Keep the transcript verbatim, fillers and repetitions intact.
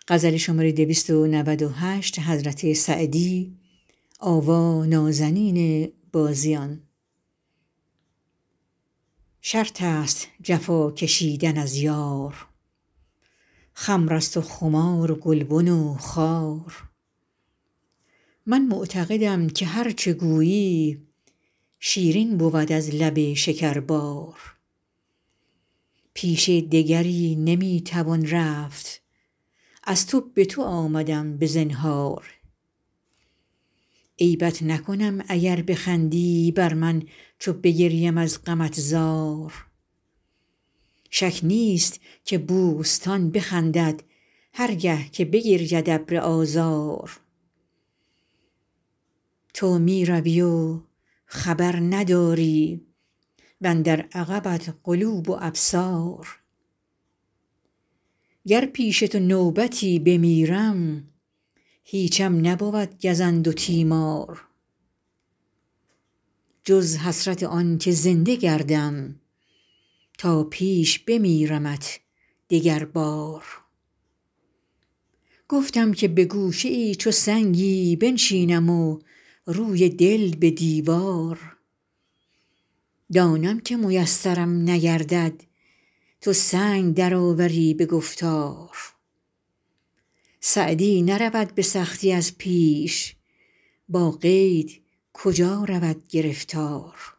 شرط است جفا کشیدن از یار، خمرست و خمار و گلبن و خار. من معتقدم که هر چه گویی شیرین بود از لب شکربار. پیش دگری نمی توان رفت، از تو به تو آمدم به زنهار. عیبت نکنم اگر بخندی بر من چو بگریم از غمت زار. شک نیست که بوستان بخندد هر گه که بگرید ابر آذار. تو می روی و خبر نداری واندر عقبت قلوب و ابصار. گر پیش تو نوبتی بمیرم هیچم نبود گزند و تیمار. جز حسرت آن که زنده گردم تا پیش بمیرمت دگربار. گفتم که به گوشه ای چو سنگی بنشینم و روی دل به دیوار. دانم که میسرم نگردد تو سنگ درآوری به گفتار. سعدی نرود به سختی از پیش با قید کجا رود گرفتار.